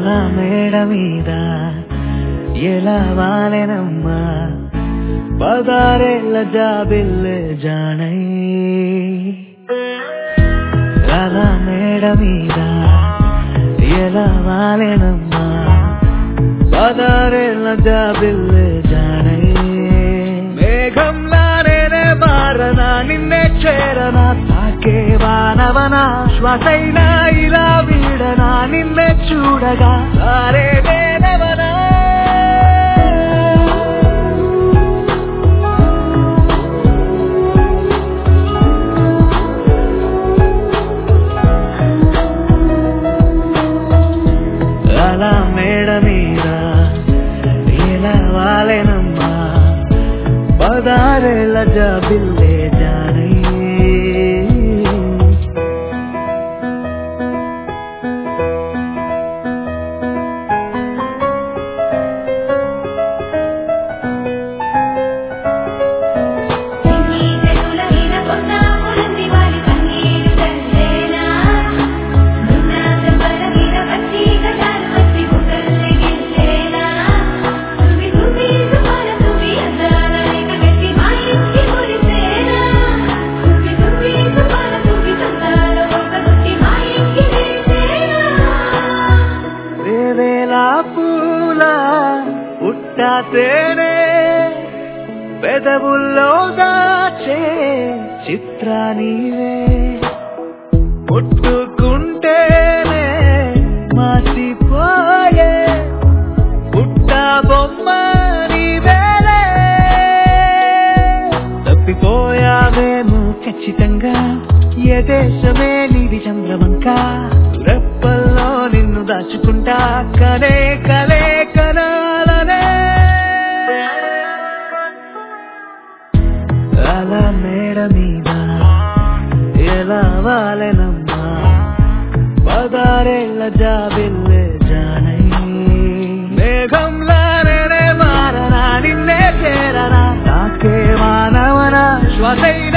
అలా మేడ మీద ఎలా వాలెనమ్మా పదారేళ్ళ జాబిల్లే జానై అలా మేడ మీద ఎలా వాలెనమ్మా పదారేళ్ళ జాబిల్లే జానై మేఘంలానే మారనా నిన్నే చేరనా తాకే వానవనా శ్వాసైనా ఇలా వీడనా నిన్నే చూడగా సారే వేనవనా అలా మేడ మీద ఎలా వాలెనమ్మా పదారేళ్ళ జాబిల్లే జానై తేనే పెదవుల్లో దాచే చిత్ర నీవే ముట్టుకుంటేనే మాసిపోయే పుట్ట బొమ్మ నీవేలే తప్పిపోయావేమో ఖచ్చితంగా ఏ దేశమే నీది చంద్రవంక రెప్పల్లో నిన్ను దాచుకుంటా కలే కలే కనాలనే అలా మేడ మీద ఎలా వాలెనమ్మా పదారేళ్ళ జాబిల్లే జానై మేఘంలానే మారనా నిన్నే చేరనా తాకే మానవనా శ్వాసై